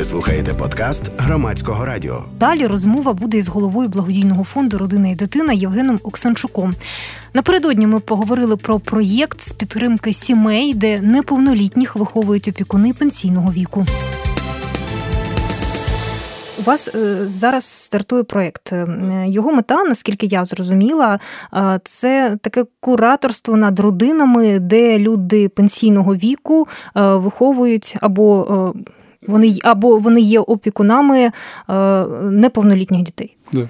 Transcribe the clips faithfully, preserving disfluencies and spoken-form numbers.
Ви слухаєте подкаст Громадського радіо. Далі розмова буде із головою благодійного фонду «Родина і дитина» Євгеном Оксанчуком. Напередодні ми поговорили про проєкт з підтримки сімей, де неповнолітніх виховують опікуни пенсійного віку. У вас зараз стартує проєкт. Його мета, наскільки я зрозуміла, це таке кураторство над родинами, де люди пенсійного віку виховують або вони, або вони є опікунами неповнолітніх дітей. Да.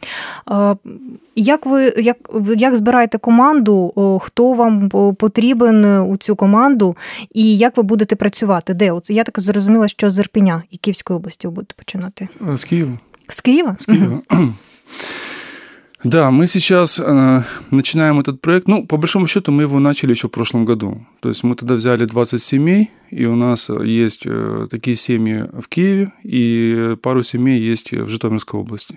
Як ви як, як збираєте команду, хто вам потрібен у цю команду і як ви будете працювати? Де? От я так зрозуміла, що з Ірпеня і Київської області ви будете починати. С Киева. С Киева? С Киева. Угу. Да, мы сейчас э, начинаем этот проект. Ну, по большому счету, мы его начали еще в прошлом году. То есть мы тогда взяли двадцать семей, и у нас есть э, такие семьи в Киеве, и пару семей есть в Житомирской области.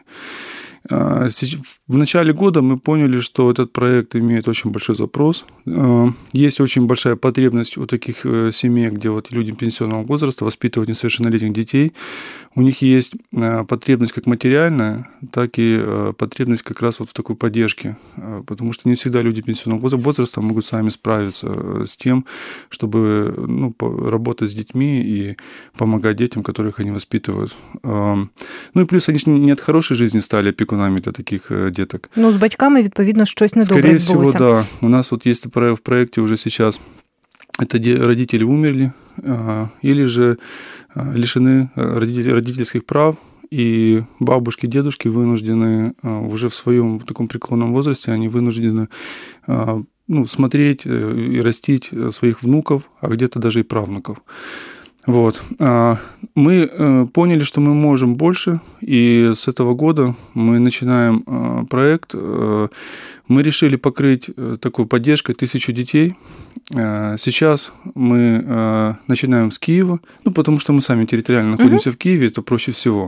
В начале года мы поняли, что этот проект имеет очень большой запрос. Есть очень большая потребность у таких семей, где вот люди пенсионного возраста воспитывают несовершеннолетних детей. У них есть потребность как материальная, так и потребность как раз вот в такой поддержке. Потому что не всегда люди пенсионного возраста могут сами справиться с тем, чтобы ну, работать с детьми и помогать детям, которых они воспитывают. Ну и плюс они не от хорошей жизни стали опекунами для таких деток. Ну, з батьками, відповідно, щось недобре відбулося. Скорее всего, да. У нас вот есть в проекте уже сейчас, это родители умерли или же лишены родительских прав, и бабушки, дедушки вынуждены уже в своем таком преклонном возрасте, они вынуждены ну, смотреть и растить своих внуков, а где-то даже и правнуков. Вот. Мы поняли, что мы можем больше, и с этого года мы начинаем проект. Мы решили покрыть такой поддержкой тысячу детей. Сейчас мы начинаем с Киева, ну, потому что мы сами территориально находимся mm-hmm. в Киеве, это проще всего.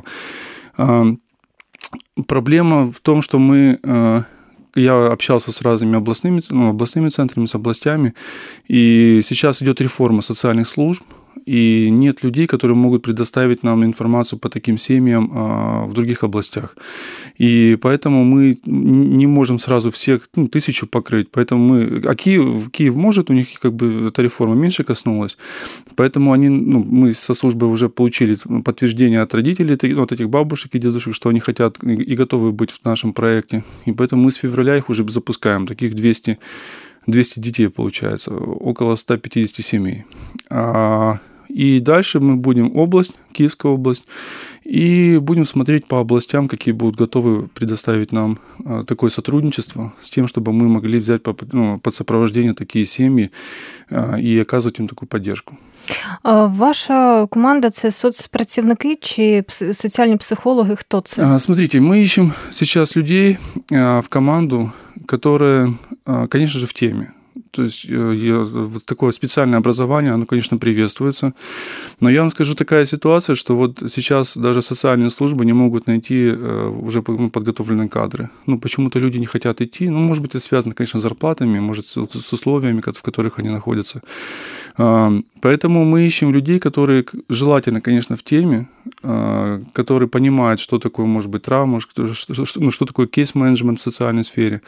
Проблема в том, что мы... Я общался с разными областными, ну, областными центрами, с областями, и сейчас идет реформа социальных служб, и нет людей, которые могут предоставить нам информацию по таким семьям в других областях. И поэтому мы не можем сразу всех, ну, тысячу покрыть. Поэтому мы... А Киев, Киев может, у них как бы эта реформа меньше коснулась. Поэтому они, ну, мы со службы уже получили подтверждение от родителей, от этих бабушек и дедушек, что они хотят и готовы быть в нашем проекте. И поэтому мы с февраля их уже запускаем. Таких двести, двести детей получается, около сто пятьдесят семей. И дальше мы будем область, Киевская область, и будем смотреть по областям, какие будут готовы предоставить нам такое сотрудничество с тем, чтобы мы могли взять ну, под сопровождение такие семьи и оказывать им такую поддержку. Ваша команда – це соцпрацівники чи соціальні психологи? Хто це? Смотрите, мы ищем сейчас людей в команду, которые, конечно же, в теме. То есть вот такое специальное образование, оно, конечно, приветствуется. Но я вам скажу, такая ситуация, что вот сейчас даже социальные службы не могут найти уже подготовленные кадры. Ну, почему-то люди не хотят идти. Ну, может быть, это связано, конечно, с зарплатами, может, с условиями, в которых они находятся. Поэтому мы ищем людей, которые желательно, конечно, в теме, которые понимают, что такое, может быть, травма, что, что, ну, что такое кейс-менеджмент в социальной сфере.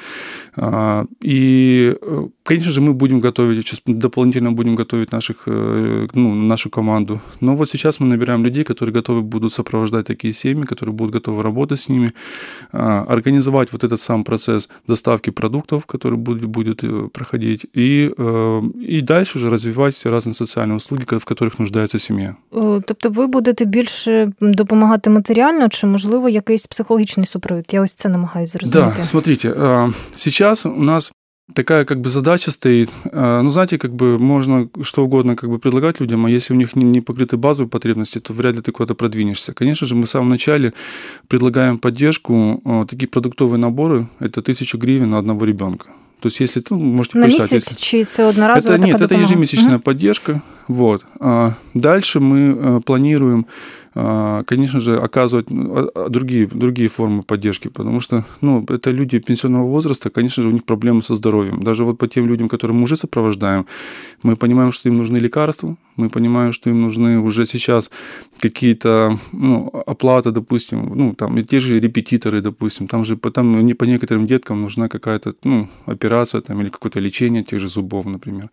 И, конечно же, мы будем готовить, сейчас дополнительно будем готовить наших, ну, нашу команду. Но вот сейчас мы набираем людей, которые готовы будут сопровождать такие семьи, которые будут готовы работать с ними, организовать вот этот сам процесс доставки продуктов, который будет, будет проходить, и, и дальше уже развивать все разные социальные услуги, в которых нуждається сім'я. Тобто ви будете більше допомагати матеріально, чи, можливо, якийсь психологічний супровід? Я ось це намагаюся зрозуміти. Да, смотрите, сейчас у нас такая как бы задача стоит. Ну, знаете, как бы можно что угодно как бы предлагать людям, а если у них не покрыты базовые потребности, то вряд ли ты куда-то продвинешься. Конечно же, мы в самом начале предлагаем поддержку. Такие продуктовые наборы – это тысяча гривен на одного ребенка. То есть, если, ну, можете на посчитать. На месяц, если... чи это одноразовая это, такая Нет, допомога? Это ежемесячная угу. поддержка. Вот. Дальше мы планируем, конечно же, оказывать другие, другие формы поддержки, потому что, ну, это люди пенсионного возраста, конечно же, у них проблемы со здоровьем. Даже вот по тем людям, которых мы уже сопровождаем, мы понимаем, что им нужны лекарства, мы понимаем, что им нужны уже сейчас какие-то, ну, оплаты, допустим, ну, там, и те же репетиторы, допустим, там же там, не по некоторым деткам нужна какая-то, ну, операция там, или какое-то лечение тех же зубов, например,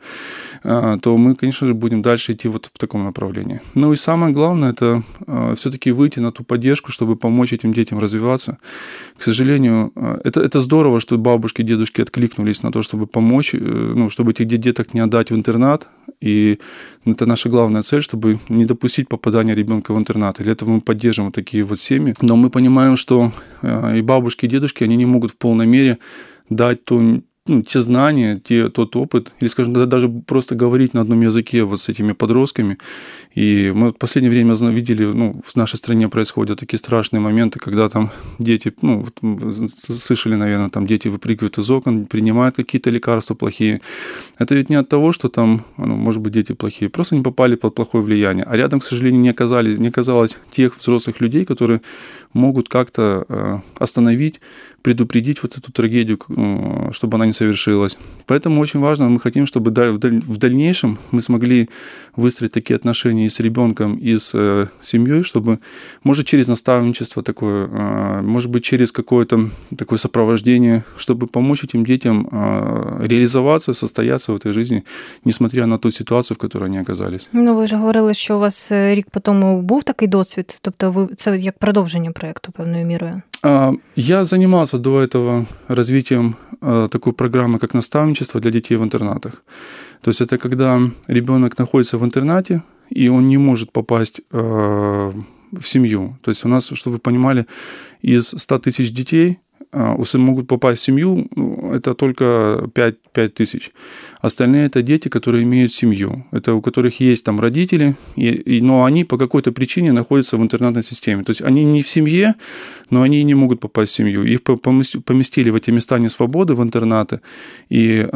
то мы, конечно же, будем дальше идти вот в таком направлении. Ну и самое главное, это все-таки выйти на ту поддержку, чтобы помочь этим детям развиваться. К сожалению, это, это здорово, что бабушки, дедушки откликнулись на то, чтобы помочь, ну, чтобы этих деток не отдать в интернат, и это наша главная цель, чтобы не допустить попадания ребенка в интернат. И для этого мы поддерживаем вот такие вот семьи. Но мы понимаем, что и бабушки, и дедушки, они не могут в полной мере дать ту, ну, те знания, те, тот опыт, или, скажем, даже просто говорить на одном языке вот с этими подростками. И мы в последнее время видели, ну, в нашей стране происходят такие страшные моменты, когда там дети, ну, вот, слышали, наверное, там дети выпрыгивают из окон, принимают какие-то лекарства плохие. Это ведь не от того, что там, ну, может быть, дети плохие, просто не попали под плохое влияние. А рядом, к сожалению, не оказались, не оказалось тех взрослых людей, которые могут как-то остановить, предупредить вот эту трагедию, чтобы она не совершилась. Поэтому очень важно, мы хотим, чтобы в дальнейшем мы смогли выстроить такие отношения и с ребенком, и с семьей, чтобы, может, через наставничество такое, может быть, через какое-то такое сопровождение, чтобы помочь этим детям реализоваться, состояться в этой жизни, несмотря на ту ситуацію, в якій вони оказались. Ну, ви ж говорили, що у вас рік по тому був такий досвід, тобто ви це як продовження проєкту певною мірою? Я занимался до этого развитием такой программы, как наставничество для детей в интернатах. То есть это когда ребенок находится в интернате, и он не может попасть в семью. То есть у нас, чтобы вы понимали, из ста тысяч детей могут попасть в семью, это только пять тысяч. Остальные – это дети, которые имеют семью. Это у которых есть там родители, и, и, но они по какой-то причине находятся в интернатной системе. То есть они не в семье, но они не могут попасть в семью. Их поместили в эти места несвободы, в интернаты. И,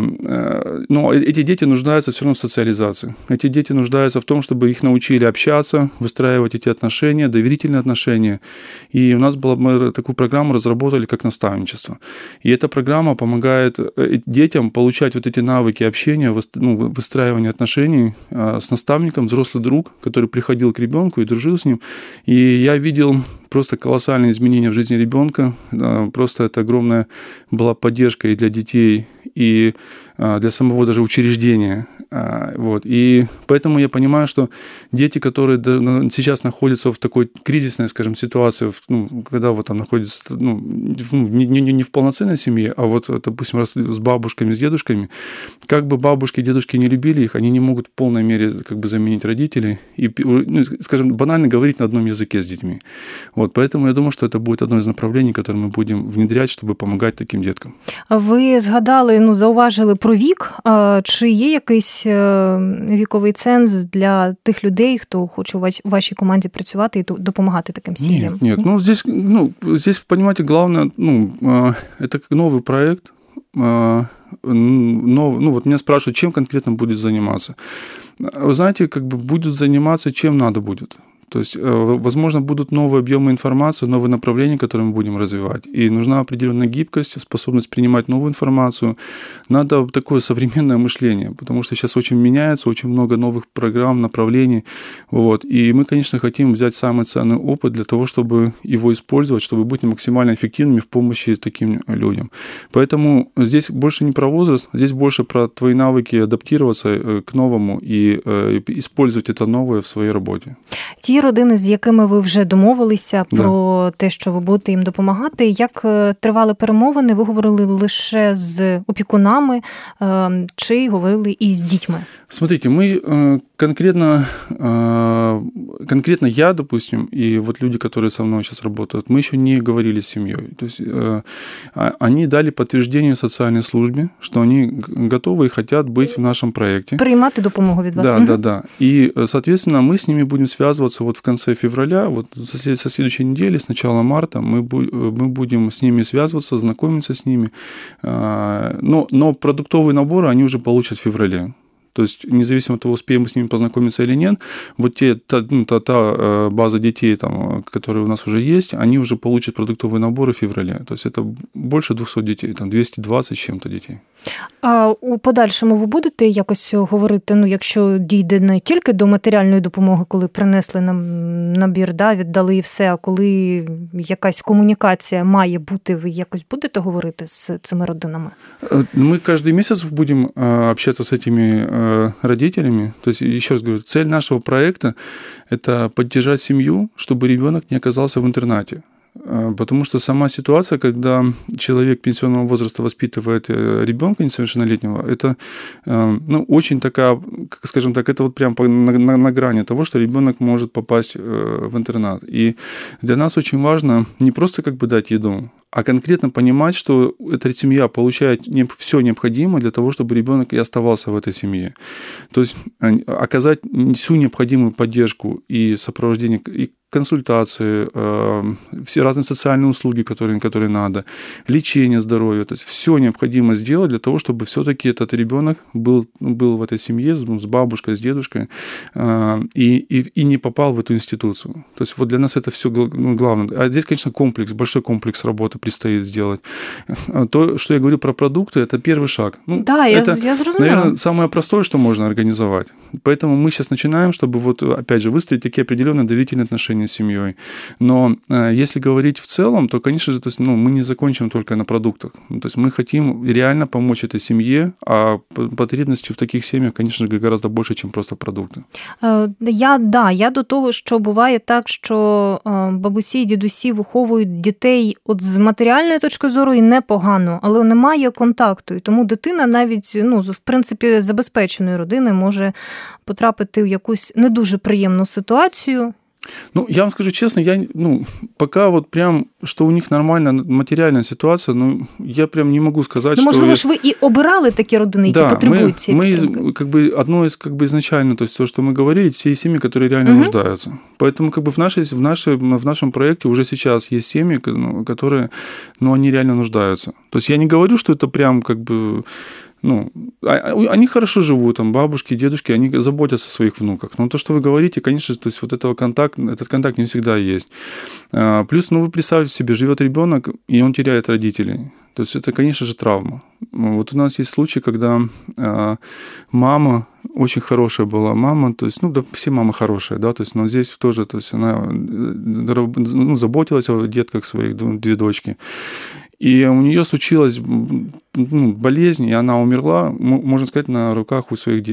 но эти дети нуждаются все равно в социализации. Эти дети нуждаются в том, чтобы их научили общаться, выстраивать эти отношения, доверительные отношения. И у нас была, мы такую программу разработали, как наставничество. И эта программа помогает детям получать вот эти навыки общения, ну, выстраивания отношений с наставником, взрослый друг, который приходил к ребенку и дружил с ним. И я видел просто колоссальные изменения в жизни ребенка. Просто это огромная была поддержка и для детей, и для самого даже учреждения. Вот. И поэтому я понимаю, что дети, которые сейчас находятся в такой кризисной, скажем, ситуации, ну, когда вот там находятся, ну, не, не, не в полноценной семье, а вот, допустим, с бабушками, с дедушками, как бы бабушки и дедушки не любили их, они не могут в полной мере как бы заменить родителей и, ну, скажем, банально говорить на одном языке с детьми. Вот. Поэтому я думаю, что это будет одно из направлений, которое мы будем внедрять, чтобы помогать таким деткам. Ви згадали, ну, зауважили про вік. Чи є якийсь віковий ценз для тих людей, хто хоче у вашій команді працювати і допомагати таким сім'ям? Нет, нет. Ну, здесь, ну, здесь, понимаете, главное, ну, это как новый проект. Но, ну, вот меня спрашивают, чем конкретно будет заниматься. Вы знаете, как бы будет заниматься, чем надо будет. То есть, возможно, будут новые объемы информации, новые направления, которые мы будем развивать. И нужна определенная гибкость, способность принимать новую информацию. Надо такое современное мышление, потому что сейчас очень меняется, очень много новых программ, направлений. Вот. И мы, конечно, хотим взять самый ценный опыт для того, чтобы его использовать, чтобы быть максимально эффективными в помощи таким людям. Поэтому здесь больше не про возраст, здесь больше про твои навыки адаптироваться к новому и использовать это новое в своей работе. Ті родини, з якими ви вже домовилися про да. те, що ви будете їм допомагати, як тривали перемовини, ви говорили лише з опікунами чи говорили і з дітьми? Смотрите, мы конкретно, конкретно я, допустим, и вот люди, которые со мной сейчас работают, мы еще не говорили с семьей. То есть они дали подтверждение социальной службе, что они готовы и хотят быть в нашем проекте. Приймати допомогу від вас. Да, угу. да, да. И, соответственно, мы с ними будем связываться вот в конце февраля, вот со следующей недели, с начала марта, мы, мы будем с ними связываться, знакомиться с ними. Но, но продуктовые наборы они уже получат в феврале. То есть независимо от того, успеем мы с ними познакомиться или нет, вот те, та, ну, та, та база детей, там, которые у нас уже есть, они уже получат продуктовые наборы в феврале. То есть это больше двести детей, там двісті двадцять з чим-то дітей. А у подальшому ви будете якось говорити, ну, якщо дійде не тільки до матеріальної допомоги, коли принесли нам набір, да, віддали і все, а коли якась комунікація має бути, ви якось будете говорити з цими родинами? Мы каждый месяц будем общаться с этими родителями. То есть, еще раз говорю, цель нашего проекта – это поддержать семью, чтобы ребенок не оказался в интернате. Потому что сама ситуация, когда человек пенсионного возраста воспитывает ребенка несовершеннолетнего, это, ну, очень такая, скажем так, это вот прям на, на, на грани того, что ребенок может попасть в интернат. И для нас очень важно не просто как бы дать еду, а конкретно понимать, что эта семья получает все необходимое для того, чтобы ребенок и оставался в этой семье. То есть оказать всю необходимую поддержку и сопровождение, и консультации, все разные социальные услуги, которые, которые надо, лечение здоровья, то есть все необходимо сделать для того, чтобы все-таки этот ребенок был, был в этой семье с бабушкой, с дедушкой и, и, и не попал в эту институцию. То есть вот для нас это все главное. А здесь, конечно, комплекс, большой комплекс работы предстоит сделать. То, что я говорю про продукты, это первый шаг. Ну, да, это, я, я наверное, самое простое, что можно организовать. Поэтому мы сейчас начинаем, чтобы вот, опять же, выстроить такие определенные доверительные отношения с семьей. Но э, если говорить в целом, то, конечно же, то есть, ну, мы не закончим только на продуктах. То есть мы хотим реально помочь этой семье, а потребности в таких семьях, конечно же, гораздо больше, чем просто продукти. Я, да, я до того, що буває так, що бабусі і дідусі виховують дітей от з матеріальної точки зору і непогано, але немає контакту. І тому дитина навіть, ну, в принципі, забезпеченої родини може потрапити в якусь не дуже приємну ситуацію. Ну, я вам скажу честно, я, ну, пока вот прям, что у них нормальная материальная ситуация, ну, я прям не могу сказать, ну, что... Можливо ж ви і обирали такі родини, які да, потребують цієї підтримки? Мы, как бы, одно из, как бы, изначально, то есть то, что мы говорили, все семьи, которые реально угу. нуждаются. Поэтому, как бы, в, нашей, в, нашей, в нашем проекте уже сейчас есть семьи, ну, которые, ну, они реально нуждаются. То есть я не говорю, что это прям, как бы... Ну, они хорошо живут, там, бабушки, дедушки, они заботятся о своих внуках. Но то, что вы говорите, конечно, то есть вот этого контакт, этот контакт не всегда есть. Плюс, ну, вы представьте себе, живет ребенок, и он теряет родителей. То есть это, конечно же, травма. Вот у нас есть случай, когда мама, очень хорошая была мама, то есть, ну, да, все мамы хорошие, да, то есть, но здесь тоже, то есть она, ну, заботилась о детках своих, две дочки. И у нее случилась, ну, болезнь, и она умерла, можно сказать, на руках у своих,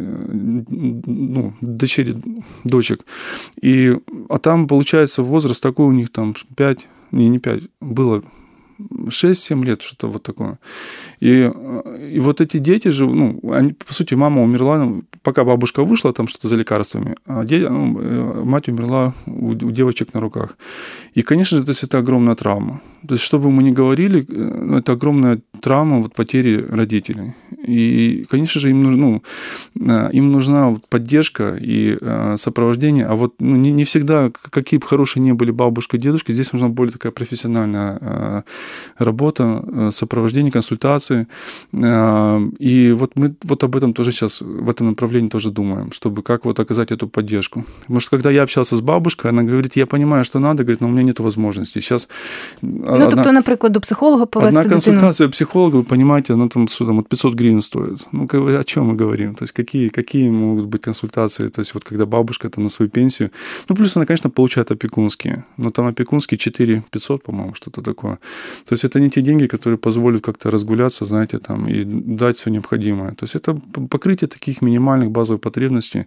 ну, дочерей, дочек. И, а там, получается, возраст такой у них там пять, не, не пять, было шесть-семь лет, что-то вот такое. И, и вот эти дети же, ну, они, по сути, мама умерла, ну, пока бабушка вышла там что-то за лекарствами, а дети, ну, мать умерла у, у девочек на руках. И, конечно же, то есть это огромная травма. То есть, что бы мы ни говорили, это огромная травма вот, потери родителей. И, конечно же, им, нужно, ну, им нужна поддержка и сопровождение. А вот, ну, не, не всегда, какие бы хорошие ни были бабушка и дедушка, здесь нужна более такая профессиональная работа, сопровождение, консультации. И вот мы вот об этом тоже сейчас, в этом направлении тоже думаем, чтобы как вот оказать эту поддержку. Потому что когда я общался с бабушкой, она говорит, я понимаю, что надо, говорит, но у меня нет возможности. Сейчас ну, одна, тобто, наприклад, до психолога повести одна консультация психолога, вы понимаете, она там, там от пятьсот гривен стоит. Ну, о чем мы говорим? То есть, какие, какие могут быть консультации? То есть, вот когда бабушка там на свою пенсию, ну, плюс она, конечно, получает опекунские, но там опекунские четыре тысячи пятьсот, по-моему, что-то такое. То есть, это не те деньги, которые позволят как-то разгуляться, знаете, там, и дать все необходимое. То есть, это покрытие таких минимальных базовых потребностей.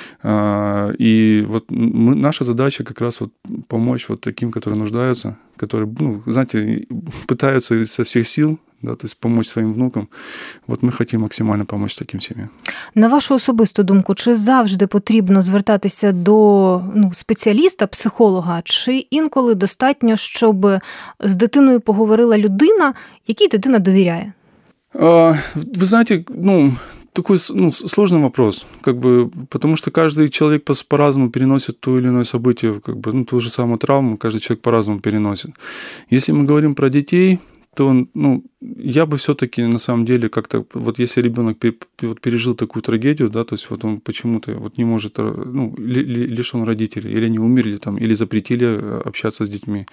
И вот мы, наша задача как раз вот помочь вот таким, которые нуждаются, которые, ну, знаете, пытаются со всех сил, да, то есть помочь своїм внукам. От ми хочемо максимально допомогти таким сім'ям. На вашу особисту думку, чи завжди потрібно звертатися до, ну, спеціаліста, психолога, чи інколи достатньо, щоб з дитиною поговорила людина, якій дитина довіряє? А, ви знаєте, ну, такой, ну, сложный вопрос, как бы, потому что каждый человек по- по-разному переносит то или иное событие, как бы, ну, ту же самую травму, каждый человек по-разному переносит. Если мы говорим про детей, то, ну, я бы все-таки на самом деле как-то, вот если ребенок пережил такую трагедию, да, то есть вот он почему-то вот не может, ну, лишен родителей, или они умерли там, или запретили общаться с детьми,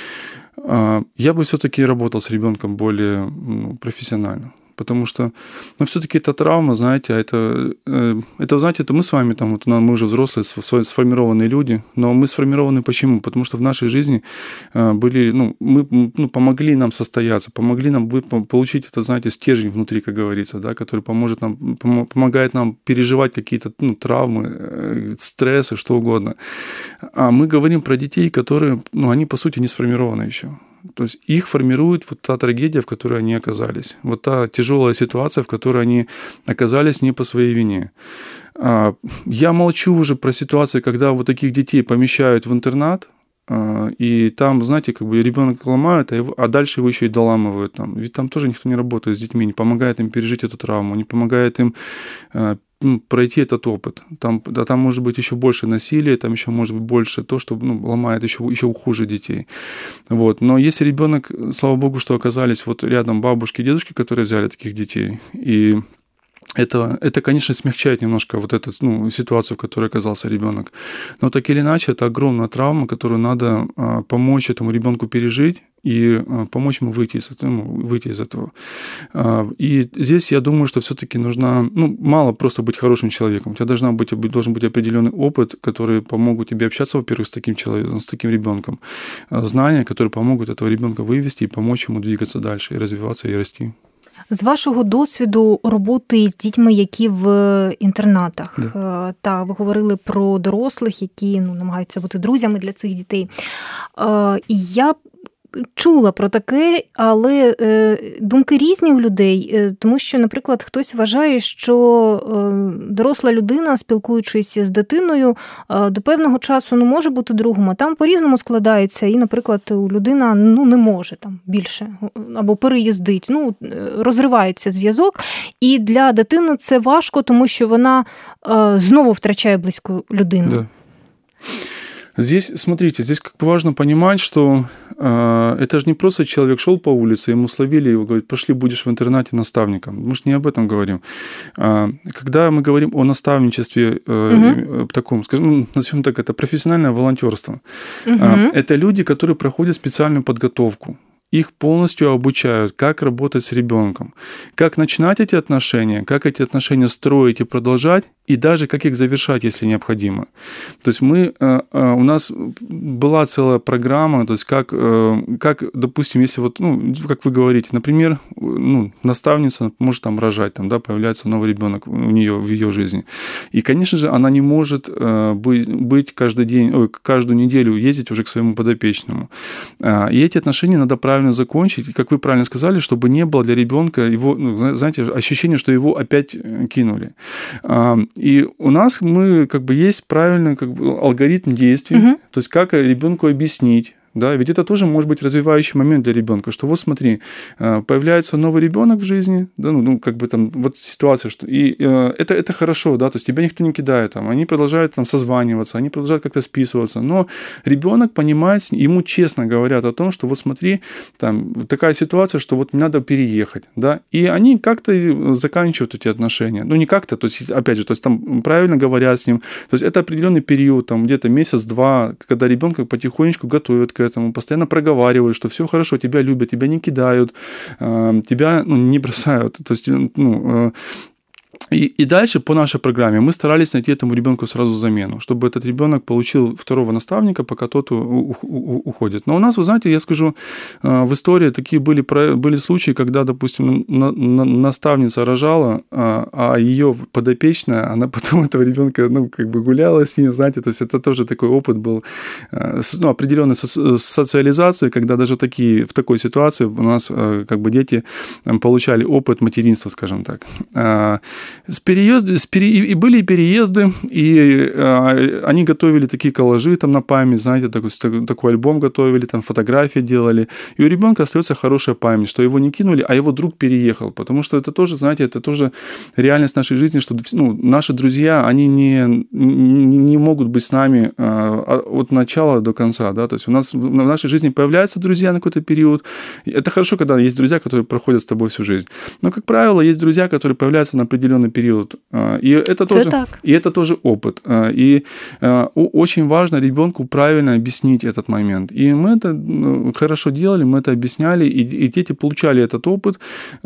я бы все-таки работал с ребенком более, ну, профессионально. Потому что, ну, все-таки это травма, знаете, а это, это, знаете, это мы с вами, там, вот, мы уже взрослые, сформированные люди, но мы сформированы почему? Потому что в нашей жизни были, ну, мы, ну, помогли нам состояться, помогли нам получить это, знаете, стержень внутри, как говорится, да, который поможет нам, помогает нам переживать какие-то, ну, травмы, стрессы, что угодно. А мы говорим про детей, которые, ну, они, по сути, не сформированы еще. То есть их формирует вот та трагедия, в которой они оказались, вот та тяжелая ситуация, в которой они оказались не по своей вине. Я молчу уже про ситуации, когда вот таких детей помещают в интернат, и там, знаете, как бы ребенок ломает, а, его, а дальше его еще и доламывают. Там. Ведь там тоже никто не работает с детьми, не помогает им пережить эту травму, не помогает им пройти этот опыт. Там, да, там может быть еще больше насилия, там еще может быть больше то, что, ну, ломает еще, еще хуже детей. Вот. Но если ребенок, слава богу, что оказались вот рядом бабушки и дедушки, которые взяли таких детей, и Это, это, конечно, смягчает немножко вот эту, ну, ситуацию, в которой оказался ребенок. Но так или иначе, это огромная травма, которую надо а, помочь этому ребенку пережить и а, помочь ему выйти из, ну, выйти из этого. А, и здесь я думаю, что все-таки нужна, ну, мало просто быть хорошим человеком. У тебя должна быть, должен быть определенный опыт, который помогут тебе общаться, во-первых, с таким человеком, с таким ребенком. Знания, которые помогут этого ребенка вывести и помочь ему двигаться дальше, и развиваться, и расти. З вашого досвіду роботи з дітьми, які в інтернатах, да. Та ви говорили про дорослих, які, ну, намагаються бути друзями для цих дітей. І я чула про таке, але думки різні у людей, тому що, наприклад, хтось вважає, що доросла людина, спілкуючись з дитиною, до певного часу, ну, може бути другом, а там по-різному складається, і, наприклад, людина, ну, не може там більше, або переїздить, ну, розривається зв'язок, і для дитини це важко, тому що вона знову втрачає близьку людину. Да. Здесь, смотрите, здесь как бы важно понимать, что э, это же не просто человек шел по улице, ему словили, его говорят, пошли, будешь в интернате наставником. Мы же не об этом говорим. Э, когда мы говорим о наставничестве, э, угу. таком, скажем, назовем так, это профессиональное волонтерство. Угу. Э, это люди, которые проходят специальную подготовку. Их полностью обучают, как работать с ребенком, как начинать эти отношения, как эти отношения строить и продолжать, и даже как их завершать, если необходимо. То есть мы, у нас была целая программа, то есть как, как допустим, если вот, ну, как вы говорите, например, ну, наставница может там рожать, там, да, появляется новый ребенок у нее в ее жизни. И, конечно же, она не может быть, быть каждый день, ой, каждую неделю ездить уже к своему подопечному. И эти отношения надо правильно закончить, и, как вы правильно сказали, чтобы не было для ребенка его, ну, знаете, ощущения, что его опять кинули. И у нас мы, как бы, есть правильный, как бы, алгоритм действий, угу. то есть как ребенку объяснить. Да, ведь это тоже может быть развивающий момент для ребенка, что вот смотри, появляется новый ребенок в жизни, да, ну, ну как бы там вот ситуация, что и э, это, это хорошо, да, то есть тебя никто не кидает, там, они продолжают там созваниваться, они продолжают как-то списываться, но ребенок понимает, ему честно говорят о том, что вот смотри, там такая ситуация, что вот надо переехать, да, и они как-то заканчивают эти отношения, ну не как-то, то есть опять же, то есть там правильно говорят с ним, то есть это определенный период, там где-то месяц-два, когда ребенка потихонечку готовят к этому, постоянно проговаривают, что все хорошо, тебя любят, тебя не кидают, тебя, ну, не бросают. То есть, ну, И, и дальше по нашей программе мы старались найти этому ребенку сразу замену, чтобы этот ребенок получил второго наставника, пока тот у, у, у, уходит. Но у нас, вы знаете, я скажу, в истории такие были, были случаи, когда, допустим, на, на, наставница рожала, а ее подопечная, она потом этого ребенка, ну, как бы гуляла с ним, знаете, то есть это тоже такой опыт был, ну, определенной социализации, когда даже такие, в такой ситуации у нас как бы дети получали опыт материнства, скажем так. С переезд, с пере, и были переезды, и а, они готовили такие коллажи там на память, знаете, такой, такой альбом готовили, там фотографии делали. И у ребенка остается хорошая память, что его не кинули, а его друг переехал. Потому что это тоже, знаете, это тоже реальность нашей жизни, что ну, наши друзья, они не, не, не могут быть с нами а, от начала до конца. Да? То есть у нас в нашей жизни появляются друзья на какой-то период. Это хорошо, когда есть друзья, которые проходят с тобой всю жизнь. Но, как правило, есть друзья, которые появляются на определенный период. И это тоже, и это тоже опыт. И очень важно ребенку правильно объяснить этот момент. И мы это хорошо делали, мы это объясняли, и дети получали этот опыт,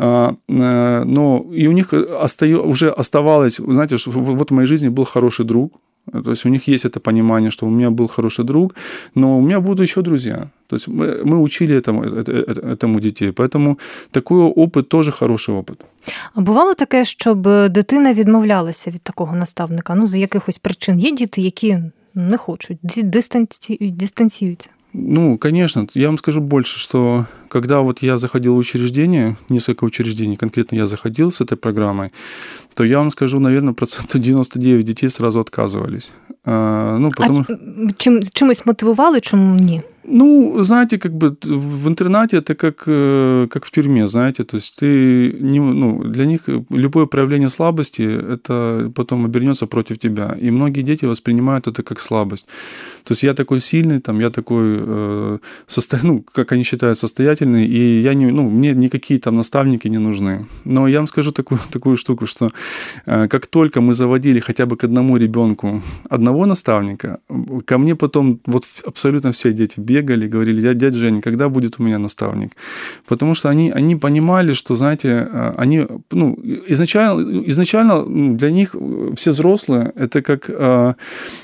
но и у них уже оставалось, знаете, вот в моей жизни был хороший друг. То есть у них есть это понимание, что у меня был хороший друг, но у меня будут еще друзья. То есть мы, мы учили этому, этому детей. Поэтому такий опит теж хороший опит. А бувало таке, щоб дитина відмовлялася від такого наставника? Ну, з якихось причин. Є діти, які не хочуть, дистанціюються? Ну, конечно. Я вам скажу больше, что когда вот я заходил в учреждение, несколько учреждений, конкретно я заходил с этой программой, то я вам скажу, наверное, процентов девяносто девять детей сразу отказывались. А, ну, потому... а чим, чимось мотивували, чому ні? Ну, знаете, как бы в интернате это как, как в тюрьме, знаете, то есть ты не, ну, для них любое проявление слабости, это потом обернется против тебя, и многие дети воспринимают это как слабость. То есть я такой сильный, там, я такой, э, состо... ну, как они считают, состоятельный, и я не, ну, мне никакие там наставники не нужны. Но я вам скажу такую, такую штуку, что э, как только мы заводили хотя бы к одному ребенку одного наставника, ко мне потом вот абсолютно все дети бегали, говорили: дядя, дядя Женя, когда будет у меня наставник? Потому что они, они понимали, что, знаете, они, ну, изначально, изначально для них все взрослые, это как,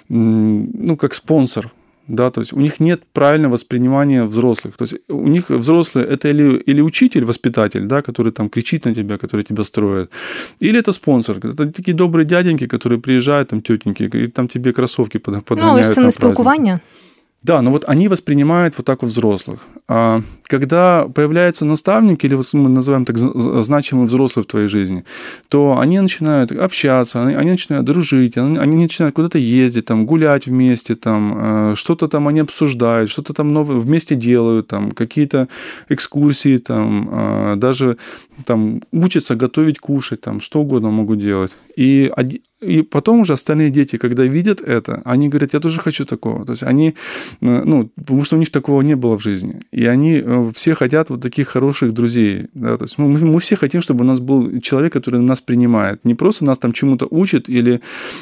ну, как спонсор. Да, то есть у них нет правильного воспринимания взрослых. То есть у них взрослые – это или, или учитель, воспитатель, да, который там кричит на тебя, который тебя строит, или это спонсор. Это такие добрые дяденьки, которые приезжают, там, тетеньки, и там тебе кроссовки подгоняют. Ну, це не спілкування. Да, но вот они воспринимают вот так вот взрослых. А когда появляется наставник, или вот мы называем так значимый взрослый в твоей жизни, то они начинают общаться, они, они начинают дружить, они, они начинают куда-то ездить, там, гулять вместе, там, что-то там они обсуждают, что-то там новое вместе делают, там, какие-то экскурсии, там, даже там, учатся готовить, кушать, там, что угодно могут делать. И, и потом уже остальные дети, когда видят это, они говорят: я тоже хочу такого. То есть они, ну, потому что у них такого не было в жизни. И они все хотят вот таких хороших друзей. Да? То есть мы, мы все хотим, чтобы у нас был человек, который нас принимает. Не просто нас там чему-то учит или,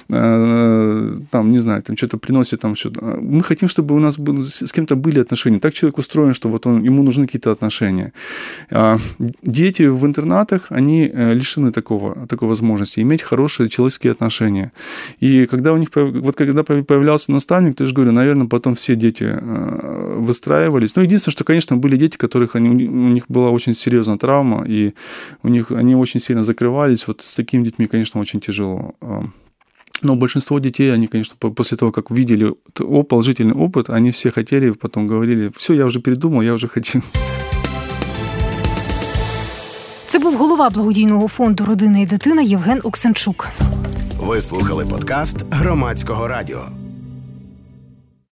э, там, не знаю, там что-то приносит. Там, что-то. Мы хотим, чтобы у нас был, с кем-то были отношения. Так человек устроен, что вот он, ему нужны какие-то отношения. А дети в интернатах, они лишены такого, такой возможности иметь хорошие человеческие отношения. И когда у них, вот когда появлялся наставник, я же говорю, наверное, потом все дети выстраивались. Ну, единственное, что, конечно, были дети, которых они, у них была очень серьезная травма, и у них, они очень сильно закрывались. Вот с такими детьми, конечно, очень тяжело. Но большинство детей, они, конечно, после того, как увидели положительный опыт, они все хотели, потом говорили: все, я вже передумав, я вже хочу. Це був голова благодійного фонду «Родина і дитина» Євген Оксенчук. Ви слухали подкаст Громадського радіо.